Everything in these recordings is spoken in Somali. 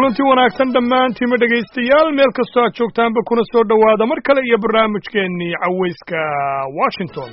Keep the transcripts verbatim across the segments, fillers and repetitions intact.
kulanti wanaagsan dhammaantiinma dhegaystayaal meel kastoo aad joogtaanba kuna soo dhowaada mar kale iyo barnaamijkeennii cawayska Washington.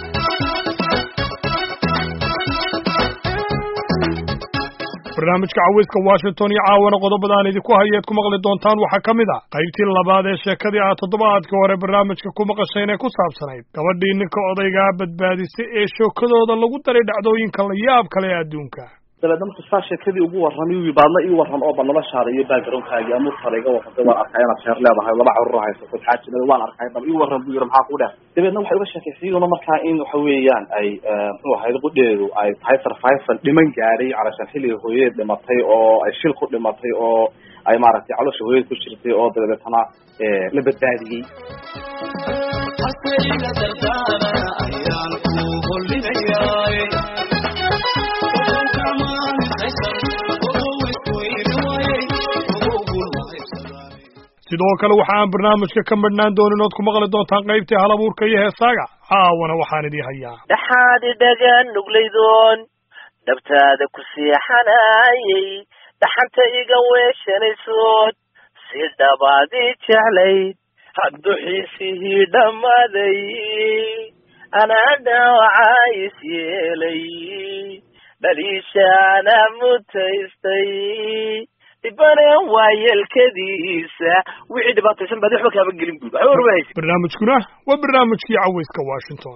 barnaamijka cawayska Washington iyo caawana qodobadaan idinku hayeed ku maqli doontaan waxaa ka mid ah qaybtii labaad ee sheekadii aad toddobaadkii hore barnaamijka ku maqasheen ee ku saabsanayd gabadhii ninka odaygaa badbaadisay ee shookadooda lagu daray dhacdooyinka la yaab kale ee adduunka. dabeedna marka saa sheekadii ugu warramay uu baadna ii warran oo noloshaada iyo backgroundkaaga ama tariiga waxay waan arkay inaad sheer leedahay laba carruur haysato xaajina waan arkay bal ii warran buu yiri maxaa ku dheer dabeedna waxay uga sheekaysayeen markaa in waxa weeyaan ay muxuu ahayd qudheedu ay tahay survival dhiman gaaray calashan xilliga hooyadeed dhimatay oo ay shil ku dhimatay oo ay maaragtay caloosha hooyadeed ku jirtay oo dabeetana la badbaadiyey. sidoo kale waxa aan barnaamijka ka madhnaan doonin ood ku maqli doontaan qaybtii halabuurka iyo heesaaga caawana waxaan idii hayaa dhaxaad dhagaan nuglaydoon dhabtaada ku seexanayay dhaxanta iga weeshanaysood si dhabaadii jeclayd hadduxiisihii dhammaaday anaa dhaawacaa is yeelay dhaliishaana mutaystay ibane waayelkadiisa wixii dhibaataysan baad waxba kaaba gelin guud waxba warwahaysa. barnaamijkuna waa barnaamijkii cawayska Washington.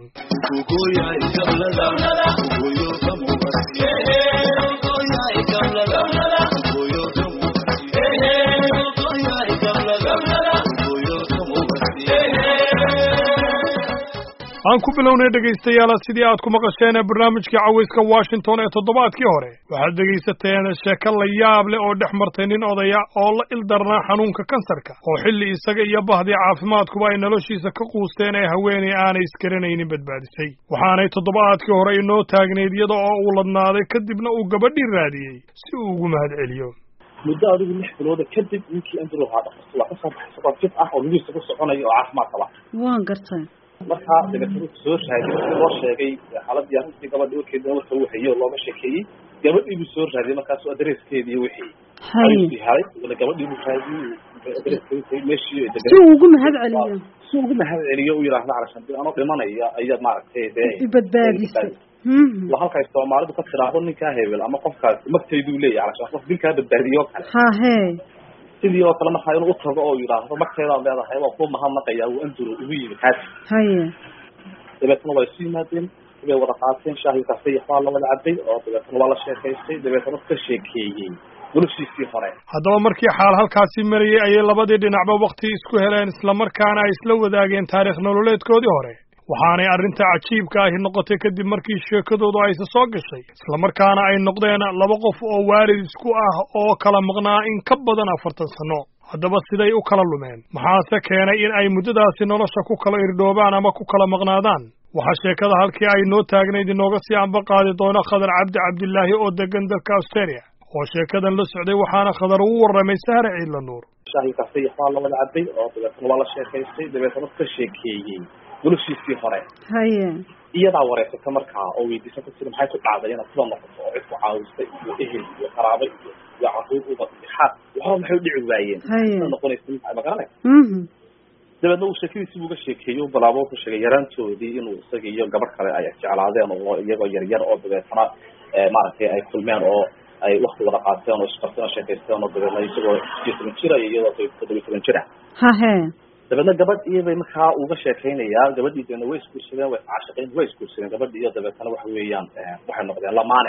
aan ku bilownay dhegaystayaal sidii aad ku maqasheen barnaamijka cawayska Washington ee toddobaadkii hore waxaad dhegaysateen sheeko la yaab leh oo dhex martay nin odaya oo la ildarnaa xanuunka kansarka oo xilli isaga iyo bahdii caafimaadkuba ay noloshiisa ka quusteen ee haweeney aanay iskaranaynin badbaadisay waxaanay toddobaadkii hore inoo taagnayd iyada oo uu ladnaaday kadibna uu gabadhii raadiyey si uu ugu mahadceliyo. muddo adigu lix bilood kadib ninkii andrew haa dhaqso waa ka soo baxay sabab jid ah oo lugihiisa ku soconayo oo caafimaad qaba. waan gartay markaa dabeetana soo raadiyay loo sheegay xaaladii arrintii gabadhii warkeedii marka uu hayo looga sheekeeyey gabadhii buu soo raadiyay markaas adreeskeedii iyo wixii hay hay wala gabadhii buu raadiyay adreeskeedii meeshii si uu ugu mahadceliyo si uu ugu mahadceliyo uu yiraahdo calashan anoo dhimanaya ayaad maaragtay i badbaadisay la halka Soomaalidu ka tiraahdo ninka hebel ama qofkaas magteedu leeyahay calashan qof dilka badbaadiyo kale ha he sidii oo kale markaa inuu u tago oo yiraahdo magteeda leedahay waa ku mahadnaqaya uu andrew ugu yimid kaas haye dabeetana way sii maadeen way wada qaateen shaahi kafee waxaa la wada cabay oo dabeetana waa la sheekaystay dabeetana ka sheekeeyay noloshiisii hore. haddaba markii xaal halkaasi marayay ayay labadii dhinacba waqti isku heleen isla markaana ay isla wadaageen taariikh nololeedkoodii hore waxaanay arrinta cajiibka ahi noqotay kadib markii sheekadoodu aysa soo gashay isla markaana ay noqdeen laba qof oo waalid isku ah oo kala maqnaa in ka badan afartan sano. haddaba siday u kala lumeen maxaase keenay in ay muddadaasi nolosha ku kala irdhoobaan ama ku kala maqnaadaan waxaa sheekada halkii ay noo taagnayd inooga sii anba qaadi doona khadar cabdi cabdilaahi oo degan dalka Australia oo sheekadan la socday waxaana khadar ugu warramay Sahra Ciidla Nuur. shaahi kafee waxaa la wada cabay oo dabeetana waa la sheekaystay dabeetana ka sheekeeyay noloshiisii hore haye iyadaa wareysata markaa oo weydiisay ku tiri maxay ku dhacday inaad sida noqoto oo cid ku caawistay iyo ehel iyo qaraabo iyo iyo carruur uba xaq waxa maxay u dhici waayeen sida noqonaysa ma garanay dabeedna uu sheekadiisii uga sheekeeyay oo balaabo ku sheegay yaraantoodii inuu isaga iyo gabadh kale ay jeclaadeen oo iyagoo yar yar oo dabeetana maaragtay ay kulmeen oo ay waqti wada qaateen oo isqarteen sheekaysteen oo dabeetana isagoo sideetan jir iyo iyadoo toddoba iyo toban jir ah ha he dabeedna gabadh iyabay markaa uga sheekaynayaa gabadhii deena way isguursadeen way caashiqeen way isguursadeen gabadhii iyo dabeetana waxa weeyaan waxay noqdeen lamaane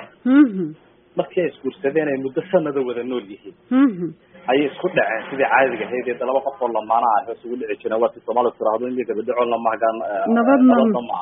markii ay isguursadeen ay muddo sanada wada nool yihiin ayay isku dhaceen sidii caadiga ahayd ee laba qof oo lamaana ah hoos ugu dhici jireen waa si Soomaalidu tiraahdo in gabadho oo lamagan nabad ma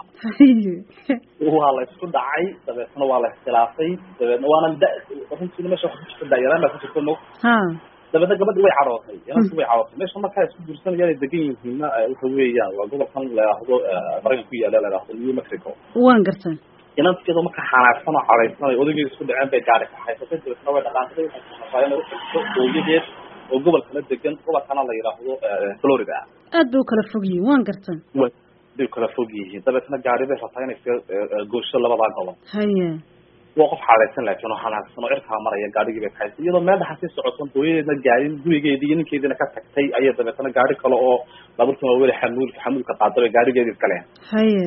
waa la isku dhacay dabeetana waa la iskhilaafay dabeetana waana runtii meesha wax ku jirta daayarana ku jirta no ha dabeetana gabadhi way carootay inantu way carootay meesha markaa isku guursanayaan degan yihiin waxa weeyaan waa gobolkan la yiraahdo Mareykanka ku yaala la yiraahdo New Mexico waan gartay inanteedu marka xanaaqsan oo careysan odaygeedu isku dhaceen bay gaari ka haysatay dabeetana way dhaqaantay waxay u xigto hooyadeed oo gobolka la degan gobolkana la yiraahdo Florida aad buu kala fog yihiin waan gartay way kala fog yihiin dabeetana gaari bay rabtaa inay goosho labada gobol haye وقف حالتين لكن وحنا سنو إرتها مرة يا قاري جبت حيث يلا ما ده حسيس عصام طويل نجارين دوي جديين كذا نكتك تي أي ذا أنا قاري كلا أو لابد ما أقول حمول حمول قطعة قاري جديد الكلام هيا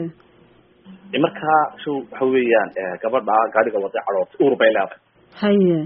مركها شو حويان قبل ده قاري قبل ده عروض أوروبا لا هيا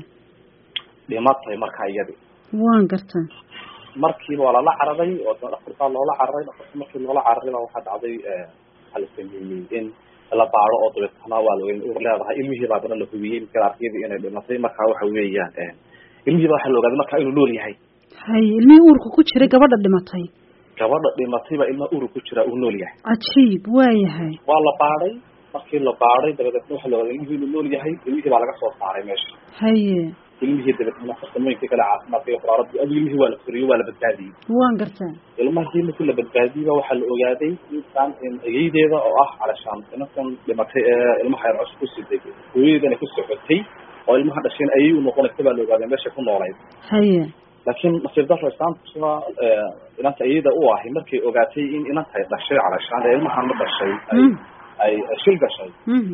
لمطة مركها يدي وان قرتن مركي ولا لا عربي ولا قرطان ولا عربي مركي ولا عربي واحد عضي على السنين la baaro oo dadkana waa loo in urleedahay ilmihii baa badan la hubiyay kalaafiyada inay dhimatay marka waxa weeyaan ee ilmihii waxa la ogaaday marka inuu nool yahay hay ilmihii uurku ku jiray gabadha dhimatay gabadha dhimatay baa ilmaha uurku ku jira uu nool yahay ajiib waa yahay waa la baaray markii la baaray dabadeed waxa la ogaaday ilmihii inuu nool yahay ilmihii baa laga soo saaray meesha haye ilmihii dabadeed farsamooyinka kala caafimaadka quraarada adiga ilmihii waa la furiyay waa la badbaadiyay waan gartaa ilmahii markii la badbaadiyay waxa la ogaaday intaan in ayaydeeda oo ah calashaan intan dhimatay ilmaha yar cusub ku siday hooyadeena ku socotay oo ilmaha dhashay ayay u noqonaysa baa la ogaaday meesha ku noolayd haye laakiin nasiib darro istaantusna inanta ayayda u ahay markay ogaatay in inanta dhashay calashaan ilmaha ma dhashay ay ay shil gashay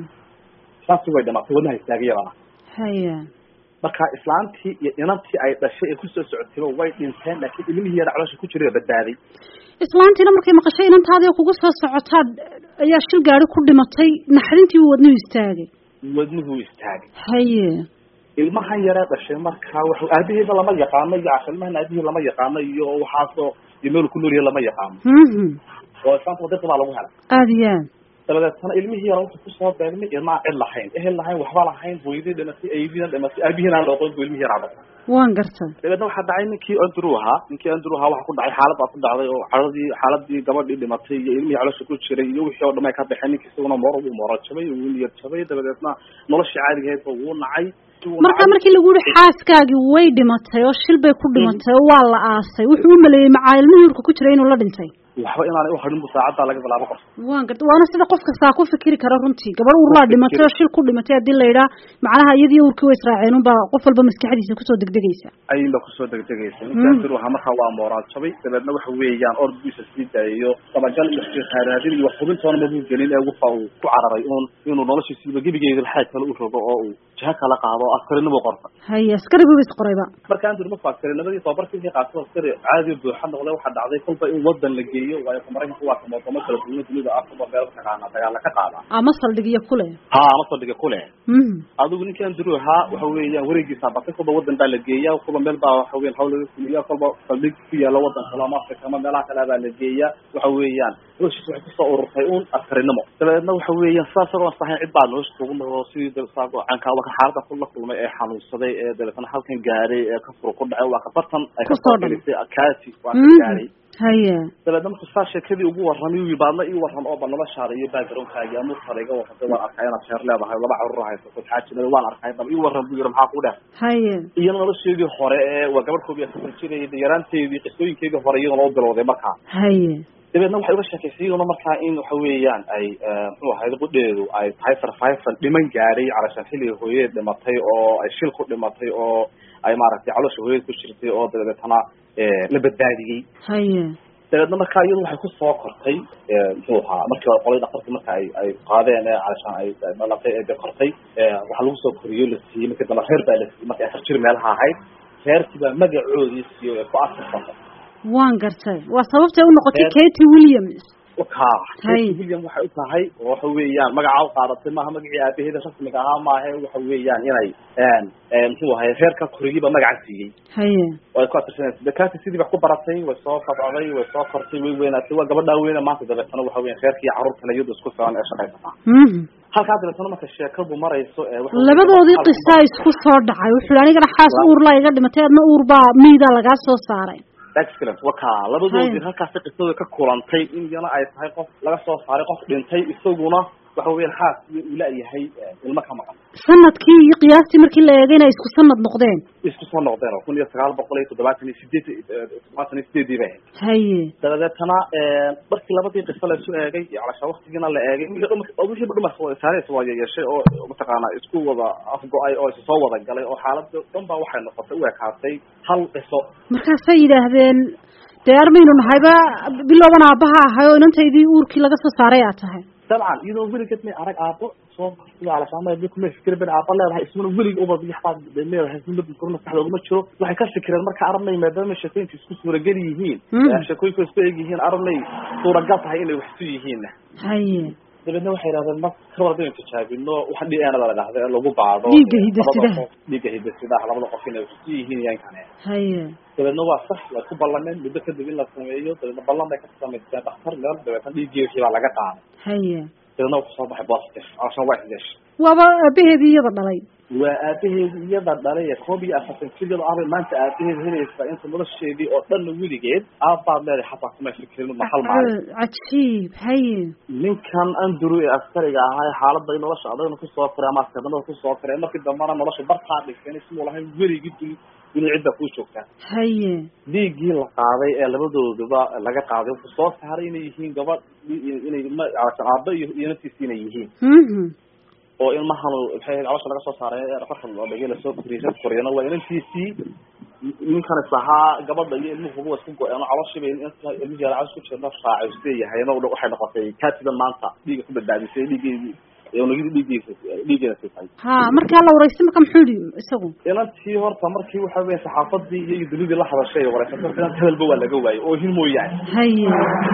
saasi way dhimatay wadnaha istaagayana haye marka islaantii iyo inantii ay dhashay ee ku soo socotay way dhinteen laakiin ilmihii yar caloosha ku jiray badbaaday islaantiina markay maqashay inantaadii kugu soo socotaa ayaa shil gaari ku dhimatay naxdintii wadnuhu istaagay wadnuhu istaagay haye ilmahan yar dhashay marka wuxuu aabihiisa lama yaqaano iyo afilmahan aabihiisa lama yaqaano iyo waxaasoo imeel ku nool lama yaqaano mhm oo islaanta wadada baa lagu helay aadiyaan dabadeedna ilmihii yar wuxuu ku soo beegmay ilmaa cid lahayn ehel lahayn waxba lahayn hooyadii dhimatay aydiina dhimatay aabihiina loo qoon ilmihii yar dhashay waan gartay dabadeedna waxa dhacay ninkii Andrew ahaa ninkii Andrew ahaa waxa ku dhacay xaalad ku dhacday oo xaaladii xaaladii gabadhii dhimatay iyo ilmihii caloosha ku jiray iyo wixii oo dhamay ka baxay ninkii isaguna moor uu moor jabay uu niyad jabay dabadeedna noloshii caadiga ahayd uu nacay marka markii lagu yiri xaaskaagi way dhimatay oo shil bay ku dhimatay oo waa la aasay wuxuu u maleeyay macaa ilmihii ku jiray inuu la dhintay waxba inaan u harin saacada laga bilaabo qof waan gartay waana sida qof kasta ku fikiri kara runtii gabadh uur la dhimatay oo shil ku dhimatay hadii la yiraahdo macnaha iyadii uurkii way israaceen un baa qof walba maskaxdiisa ku soo degdegaysa ayinba ku soo degdegaysa inta waxa marka waa moral jabay dabeedna waxa weeyaan ordbiisa sii daayo tabagal iyo xiraadin iyo xubintoona ma buugelin ee waxa uu ku cararay uun inuu noloshiisa gibigeeda xaaj kale u rogo oo uu jaha kala qaado askarinimo qorta hay askarigu is qorayba marka Andrew ma faakrinimada tabarkii qaatay askari caadi buuxa noqday waxa dhacday kolba in wadan la geeyo way Maraykanku waa kuma kuma kala duwan dunida afka meel ka qaana dagaal ka qaada ama saldhigiyo kule ha ama saldhigiyo kule mhm adigu ninka Andrew ha waxa weeyaan wareegiisa batay kuba wadan baa la geeyaa kuba meel baa waxa weeyaan hawlaha kuliya kuba saldhig ku yaala wadan kala Afrika ama meelaha kale baa la geeyaa waxa weeyaan ruushis waxa ku soo ururtay uun askarinimo dabeedna waxa weeyaan saas oo saxay cid baa loo soo noo sidii dalsaago aan ka wada xaalada kullu kulmay ee xanuunsaday ee dabeetna halkan gaaray ee ka furo ku dhacay waa ka bartan ay ka soo dhalisay akaasi waa ka gaaray haye dabeedna markuu saashakadii ugu warramay uu baadna ii warram oo banaba shaariyo background-kaaga ama tariga waxa waan arkay inaan sheer leedahay laba carruur haysto ku xaajinada waan arkay dab ii warram buu yiri maxaa ku dhaaf haye iyo nolosheedii hore ee waa gabadh koob iyo soddon jir ee yaraanteedii qisooyinkeedii hore iyadoo loo bilowday markaa haye dabeedna waxay uga sheekaysayeen markaa in waxa weeyaan ay muxuu ahayd qudheedu ay tahay survival dhiman gaaray calashan xilliga hooyada dhimatay oo ay shil ku dhimatay oo ay maaragtay caloosha hooyada ku jirtay oo dabeetana la badbaadiyay haye dabeedna markaa iyadu waxay ku soo kortay muxuu ahaa markii hore qolay dhaqtarkii marka ay ay qaadeen ee calashan ay dhalatay ee kortay waxa lagu soo koriyo la siiyey markii dambe reer baa la siiyey markii afar jir meelaha ahayd reerkii baa magacoodii siiyey ku asasantay waan gartay waa sababtay u noqotay Katie Williams وكا ويليام waxa uu tahay waxa weeyaan magaca uu qaadatay maaha magacii aabaheeda rasmiga ah maaha waxa weeyaan inay een een soo hay reerka kurigiba magaca siiyay haye way ka tirsanaysaa dadkaasi sidii wax ku baratay way soo qabcday way soo kortay way weynaatay waa gabadha weyn maanta dabeetana waxa weeyaan reerkii carruurta la yadu isku soo shaqeynaa mhm halka dabeetana marka sheekadu marayso ee waxa labadoodii qisa isku soo dhacay wuxuu aniga xaas uur la iga dhimatay adna uur baa miida laga soo saaray excellent waka labadoodii halkaas qisada ka kulantay in yana ay tahay qof laga soo saaray qof dhintay isaguna waxa weeyaan xaas uu leeyahay ilma ka maqan sanadkii iyo qiyaastii markii la eegayna isku sanad noqdeen isku soo noqdeen kun iyo sagaal boqol iyo toddobaatan iyo sideed toddobaatan iyo sideed bay haye dabadeetana markii labadii qiso la soo eegay calasha waqtigiina la eegay wixii dhumar soo saaraysa waa yeeshay oo mataqaana isku wada afgo-ay oo soo wada galay oo xaaladda dhan baa waxay noqotay u ekaatay hal qiso markaasay yidhaahdeen deermaynu nahayba bilowdan aabaha ahay oo inantaydii uurkii laga soo saaray aad tahay dabcan iyadoo weligeed may arag aabo soo sida alashaamay bikuma fikir bin aabo leedahay ismuna welig uba bixaad leedahay ismuna korna saxda uma jiro waxay ka fikireen marka arnay maadaama shaqooyinka isku suuragal yihiin shaqooyinka isku eeg yihiin arnay suuragal tahay inay wax soo yihiin haye dabadna waxay yiraahdeen ma karwadeen tijaabino waxa dhi'aana la dhahday lagu baado dhiiga hidasidaha dhiiga hidasidaha labada qof inay wax soo yihiin yaan kana haye dabadna waa sax la ku ballaneen muddo kadib in la sameeyo dabadna ballan bay ka sameeyeen dhakhtar meel dabadna dhiigii baa laga qaaday haye dabadna wuxuu soo baxay positive ashan wax yeesh waaba aabaheedii iyada dhalay waa aabaheedii iyada dhalay koob iyo afartan kilo ah maanta aabaheed helaysa inta nolosheedii oo dhan wiligeed aabaad leedahay xataa kuma fikirin ma hal maalin cajiib haye ninkan andrew ee askariga ahaa xaaladda nolosha adagna ku soo koray ama askardada ku soo koray markii dambana nolosha bartaa dhigtay si uu lahayn weligii inuu cidda ku joogtaa haye dhiiggii la qaaday ee labadooduba laga qaaday wuxuu soo saaray inay yihiin gabadh inay aabba iyo inantiisi inay yihiin oo ilmahan waxay caloosha laga soo saaray ee dhafarka loo dhigay lasoo koriyay koriyana waa inantiisii ninkan isahaa gabadha iyo ilmuhu waa isku go'een caloosha bay inta ilmihi caloosha ku jirta raacay yahay inuu waxay noqotay kaatiba maanta dhiigga ku badbaadisay dhiiggeedii ee unugii dhiiggiisa dhiiggeeda sifay ha marka la wareystay marka muxuu yiri isagu inantii horta markii waxa weeye saxaafadii iyo dunidii la hadashay wareysatay inta hadalba waa laga waayay oo hin mooyaan haye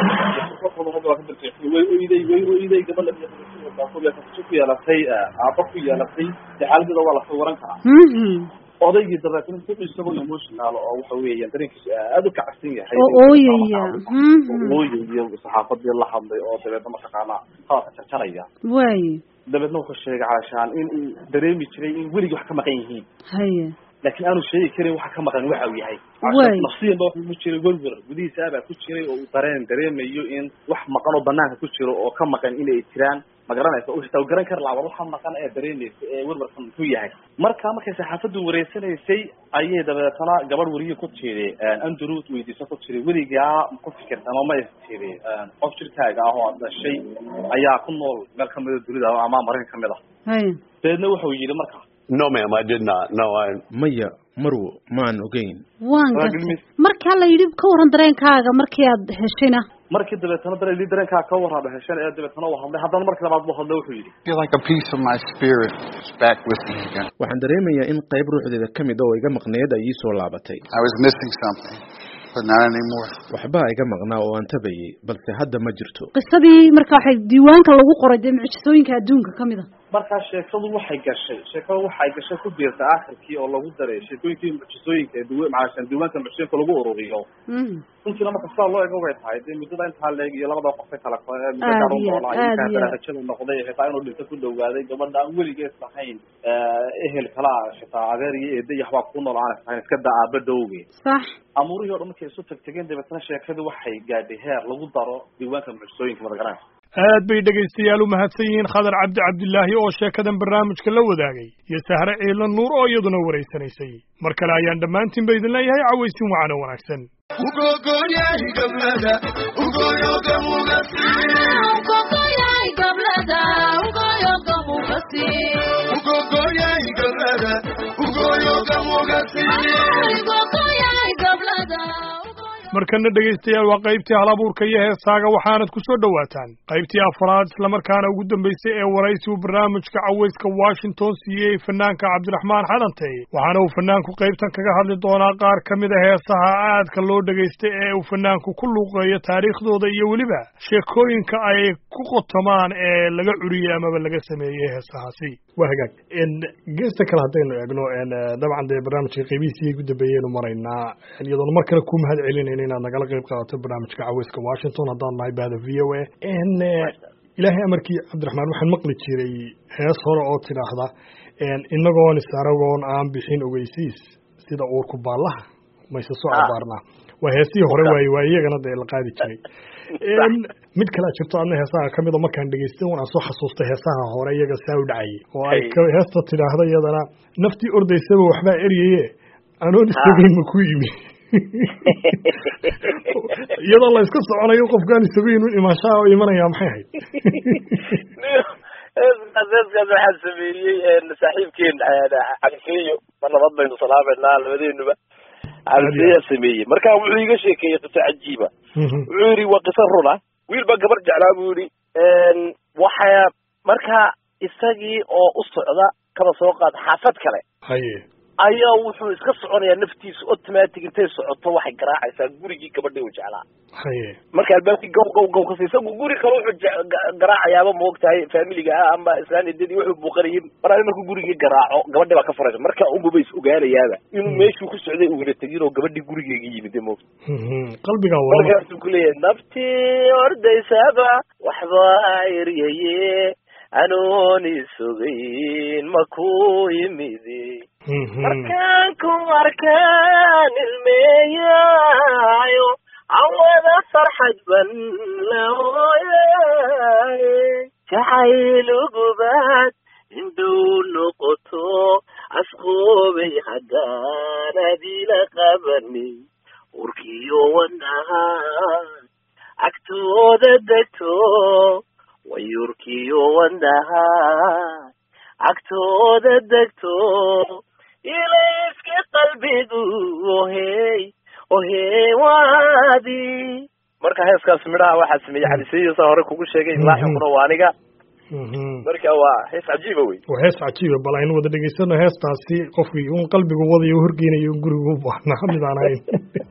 way oiday way oiday gabadha ku yeelatay aaba ku yeelatay xaaladda waa la soo waran karaa odaygii dabeetana si isagoo emotional oo waxa weeyaan dareenkiisa aad u kacsan yahay ooyaya ooyaya saxaafadii la hadlay oo dabeetana markaana qaadka jarjaraya way dabeetana wuxuu sheegay calashaan in uu dareemi jiray in weliga wax ka maqan yihiin haye laakiin aanu sheegi karin waxa ka maqan waxa uu yahay nafsiyan baa ku jiray werwer gudihiisa baa ku jiray oo uu dareen dareemayo in wax maqan oo banaanka ku jiro oo ka maqan inay jiraan ma garanaysa oo xitaa garan kar laaba waxa maqan ee dareenaysa ee werwerkan ku yahay marka markay saxaafadu wareysanaysay ayay dabeetana gabadh wariye ku tiiray andrew weydiiso ku tiiray weligaa ku fikirtay ama ma istiiray qof jirkaaga ah oo dhashay ayaa ku nool meel ka mid ah dunida ama marin ka mid ah haye deedna wuxuu yiri marka No, ma'am, I did not. No, I... Maya, Marwo, maan ogeyn. Waan gartay. Marka la yiri ka waran dareenkaaga markii aad heshayna. Markii dabeetana dareen dareenkaaga ka waran heshan ee dabeetana waxa hadlay haddana markii labaad buu hadlay wuxuu yiri. Feel like a piece of my spirit is back with me again. Waxaan dareemayaa in qayb ruuxdeeda kamid ah oo iga maqneed ay ii soo laabatay. I was missing something. But not anymore. waxba iga maqnaa oo aan tabayay balse hadda ma jirto qisadii marka waxay diiwaanka lagu qoray mucjisooyinka adduunka kamid ah marka sheekadu waxay gashay sheekadu waxay gashay ku biirta aakhirkii oo lagu daray sheekooyinkii mucjisooyinka ee duwe macaan diiwaanka mucjisooyinka lagu ururiyo intii lama kasoo loo eego way tahay in midda inta leeg iyo labada qof kala qoray midda gaar oo la ay ka rajada noqday xitaa inuu dhinto ku dhawaaday gabadha aan weligeed sahayn ehel kala xitaa adeer iyo eeday waxba ku nool aan sahayn iska daaba dawge sax amuriyo dhan markay soo tagtageen dabeetana sheekadu waxay gaadhay heer lagu daro diiwaanka mucjisooyinka madagaran aad bay dhegaystayaal u mahadsan yihiin khadar cabdi cabdilaahi oo sheekadan barnaamijka la wadaagay iyo sahre ciilan nuur oo iyaduna wareysanaysay mar kale ayaan dhammaantiin ba idin leeyahay cawaysin wacano wanaagsan markana dhegaystayaal waa qaybtii hal abuurka iyo heesaaga waxaanad ku soo dhowaataan qaybtii afraad islamarkaana ugu dambaysay ee waraysi uu barnaamijka cawayska washington siiyey fanaanka cabdiraxmaan xadantey waxaana uu fanaanku qaybtan kaga hadli doonaa qaar ka mid a heesaha aadka loo dhegaystay ee uu fanaanku ku luuqeeyo taariikhdooda iyo weliba sheekooyinka ay ku qotomaan ee laga curiyey amaba laga sameeyey heesahaasi waa hagaag geesta kale haddaynu eegno dabcan dee barnaamijka qaybihiisii ugu dambeeyeynu maraynaa iyadoona mar kale ku mahad celinayna inaad nagala qayb qaadato barnaamijka cawayska washington haddaan nahay bahda v o a ilaahay amarkii cabdiraxmaan waxaan maqli jiray hees hore oo tidhaahda inagoon isaragoon aan bixin ogeysiis sida uurku baallaha mayse soo abaarnaa waa heesihii hore waaye waa iyagana dee la qaadi jiray mid kale a jirto adna heesaha kamid a markaan dhegaystay un aan soo xasuustay heesaha hore iyaga saa u dhacayay oo ay heesta tidhaahda iyadana naftii ordaysaba waxbaa eryaye anoon isagayn ma ku yimi iyadoo la iska soconayo qofkaan isagoyn un imaanshaha oo imanaya maxay ahayd heeskaas waxaa sameeyey saaxiibkeen cabdifeeyo ma nabad baynu salaameynaa labadeenuba عالسيا سمية مركا وعيقا شيكي قصة عجيبة وعيري وقصة رنا ويلبا قبر جعلا بوري وحيا مركا إساقي أو أصعدا كما سوقات حافظ كلا هاي ayaa wuxuu iska soconayaa naftiisa automatic intay socoto waxay garaacaysaa gurigii gabadhii uu jeclaa haye marka albaabkii gow gow gow ka siisa guri kale wuxuu garaacayaaba moogtahay familiga ah ama islaanidii wuxuu buuqanayay marka markuu gurigii garaaco gabadhii baa ka furaysa marka uu gubays ogaanayaaba inuu meeshuu ku socday uu la tagin oo gabadhii gurigeega yimid moogta qalbiga waa markaasuu ku leeyahay naftii ordaysaba waxba ayriyaye anooni sugayn makuu yimidi markaan ku arkaan ilmeeyaayo cawada farxad ban la hooyaaye jacaylugubaad induu noqoto asqoobay haddaan adila qabani urkiyo wadnaha agtooda degto wayurkiyo wadnaha agtooda degto ilayska qalbigu ohey ohey waadi marka heeskaas midhaha waxaa sameeyey xadiisiyiisa hore kugu sheegay laaxiquna waa aniga marka waa hees cajiiba wey waa hees cajiiba bal aynu wada dhegaysano heestaasi qofkii un qalbigu wadayo horgeynayo un gurigu u baahnaa mid aan ahayn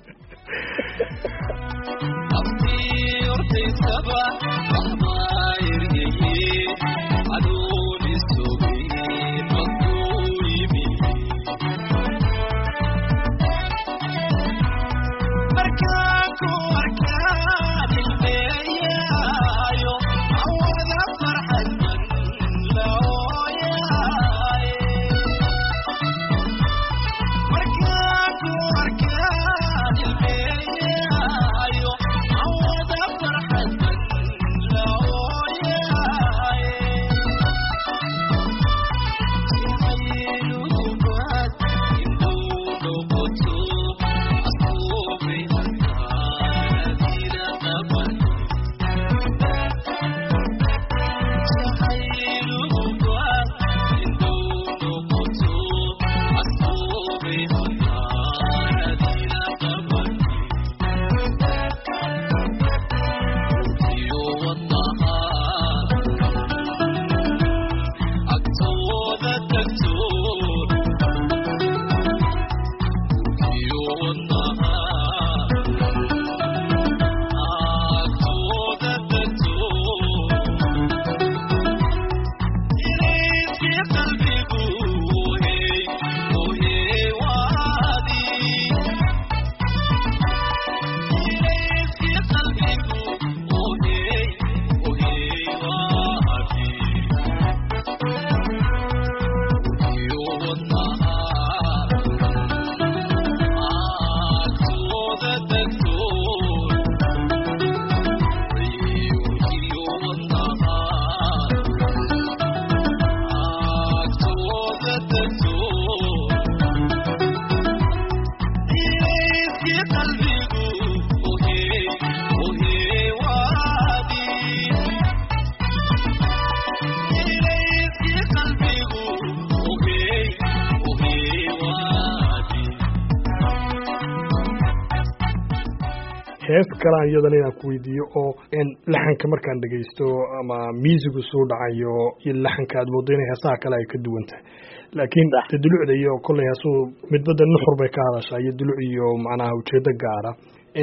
hees kalaan iyadana inaan ku weydiiyo oo laxanka markaan dhegaysto ama miisigu soo dhacayo iyo laxanka aad moodo inay heesaha kale ay ka duwan tahay laakiin de dulucda iyo kolley heesuu midbada nuxur bay ka hadashaa iyo duluc iyo macnaha ujeedo gaara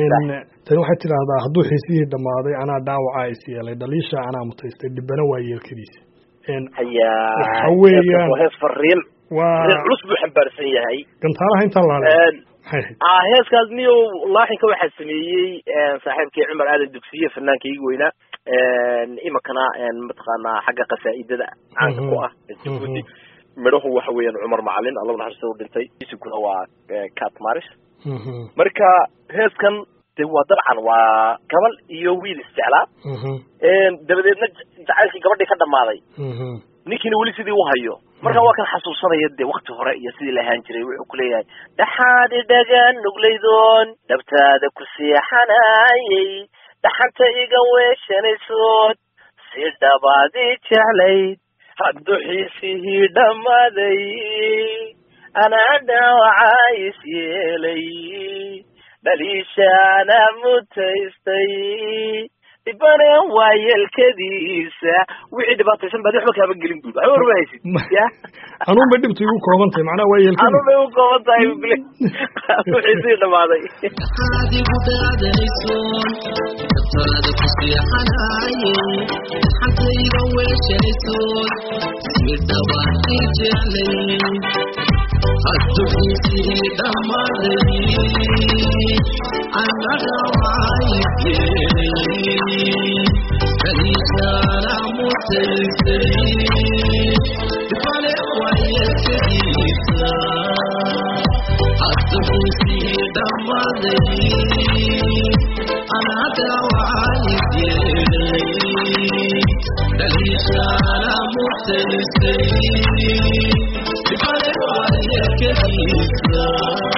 tani waxay tidhaahdaa hadduu xiisihii dhammaaday anaa dhaawaca is yeelay dhaliisha anaa mutaystay dhibana waa yeelkadiisa waxa weeyaan hees fariin waa culus buu xambaarsan yahay gantaalaha intaan laale ah heeskaas niyo laaxinka waxaa sameeyey saaxiibkii cumar aadan dugsiye fanaankaygi weynaa imakana mataqaanaa xagga qasaa'idada caanka ku ah jabuuti midhahu waxa weeyaan cumar macalin alla naxariista u dhintay isiguna waa cat maris marka heeskan de waa dabcan waa gabal iyo wiil isjeclaa dabadeedna jacaylkii gabadhii ka dhammaaday ninkiina weli sidii u hayo marka waa kan xasuusanaya dee wakti hore iyo sidii la ahaan jiray wuxuu ku leeyahay dhaxaad idhagan nuglaydoon dhabtaada ku seexanayay dhaxanta iga weeshanaysood si dhabaadii jeclayd hadduxiisihii dhammaaday أنا داوعايس يلي دليشانا متيستي تبري ويا الكديسة وعيد باطيسن بدي حبك هبقلين دول عور بايسي يا أنا بدي بتيجو كومنتي معنا ويا الكديسة أنا بيو كومنتي بقولي وحيسين ماذا هذه بدأ يسون تفاد كسي حناي حتى يروش يسون يدواني جلي أتوفي سيري دماري أنا دواي كليشانا متيسي تفالي ويا كريسا أتوفي سيري دماري أنا دواي كليشانا متيسي تفالي ويا كريسا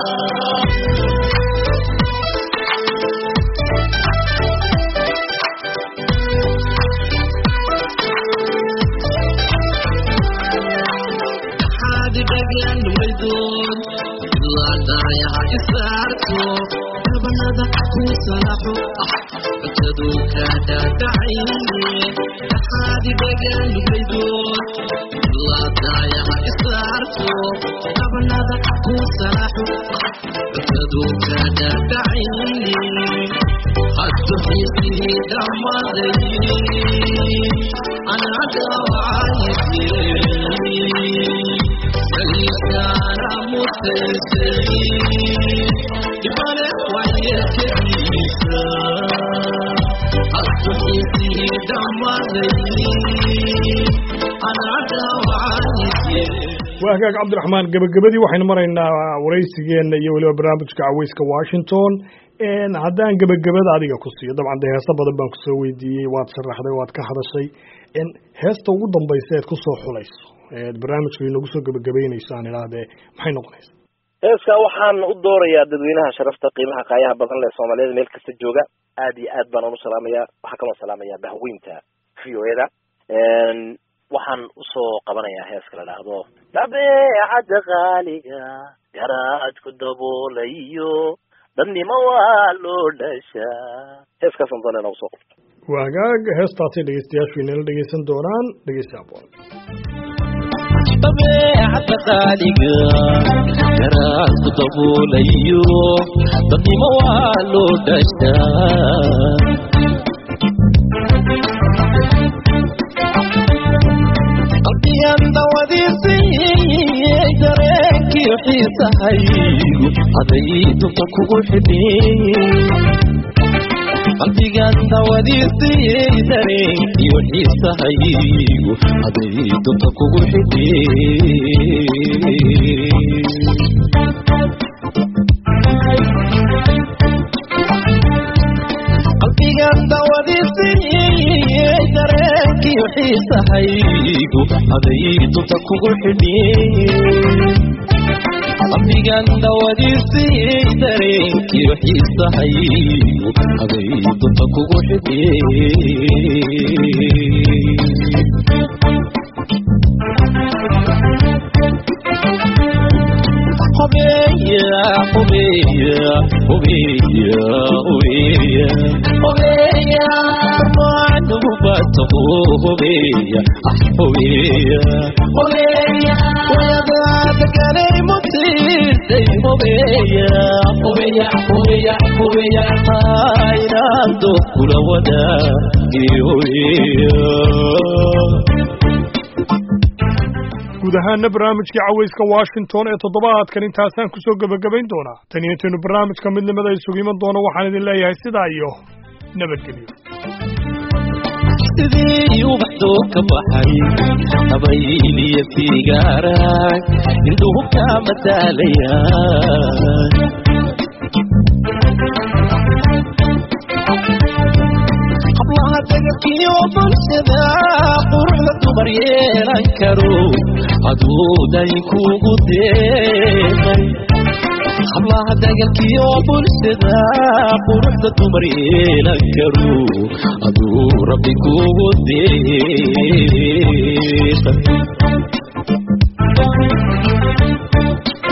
دقيان ويدون الله دايا إسارتو البنادة هو صلاحو اتدو كادا دعيني هادي دقيان ويدون الله دايا إسارتو البنادة هو صلاحو اتدو كادا دعيني حتى حيثي دماري أنا دواعي كليشانا متيسي يبالي ويا كريسا أصبحتي دماري أنا دواعي وهاك عبد الرحمن قبل قبل وحين مرينا ورئيسيين يولي برنامج كعويسك واشنطن إن هذان قبل قبل هذه قصية طبعا ده هسه بدل بنك سوي دي وات سرح ده وات كهذا الشيء إن هسه وضم بيسات قصة حليس البرنامج اللي نقصه قبل قبلين إنسان هذا ما هي نقص هسه وحن الدور يا ددوينها شرفت قيمها قايها بدل الصوماليين ملك السجوجة آدي آد بنو سلامية وحكم سلامية بهوينتا فيو هذا waxaan usoo qabanayaa heeska la dhaahdo dabeecadda qaaliga garaadku daboolayo dadnimo waa loo dhashaa heeskaasaan doonayna usoo qabto waagaag heestaasi dhegeystayaashu inala dhegeysan doonaan dhegeysta aboon dabeecadda qaaliga garaadku daboolayo dadnimo waa loo dhashaa qalbiganda wadiisiyey dareenkii xiisahaygu adayduka kugu xidhin qalbiganda wadiisiyey dareenkii xiisahaygu adayduka kugu xidhin qalbiganda wadiisiyey dareenkii xiisahaygu adayduka kugu xidhin qalbiganda wadiisiyey dareenkii xiisahaygu adayduka kugu xidhin Obeya, obeya, obeya, obeya, obeya, manu bato obeya, obeya, obeya, oya da kare mutiste obeya, obeya, obeya, obeya, ay nando kula wada obeya. guud ahaana barnaamijkii cawayska washington ee toddobaadkan intaasaan kusoo gebagabayn doonaa tan iyo intaynu barnaamijka midnimada isugu iman doono waxaan idin leeyahay sidaa iyo nabadgelyo sidii ubaxdoo ka baxay habayliya figaarag indhuhu ka mataalayaan hablaha dagabkiyo bulshada quruxda dumar yeelan karo aduuday kugu deeqay hablaha dagabkiyo bulshada quruxda dumar yeelan karo aduu rabbi kugu deeqay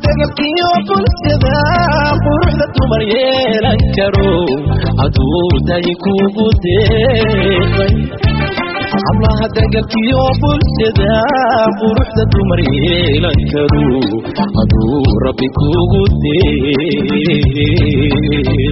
دقلكي وبلسدا قروح دمر يلنكرو عدو دايكو قديقي حبلها دقلكي وبلسدا قروح دمر يلنكرو عدو ربكو قديقي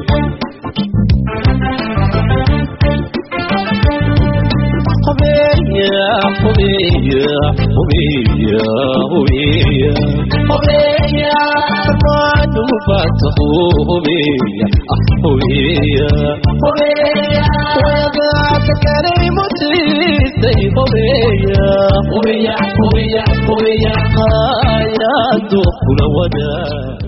Hobeya, hobeya, hobeya, hobeya, hobeya, manu batu hobeya, hobeya, hobeya, wada kakare muti say hobeya, hobeya, hobeya, hobeya, ayatu kula wada.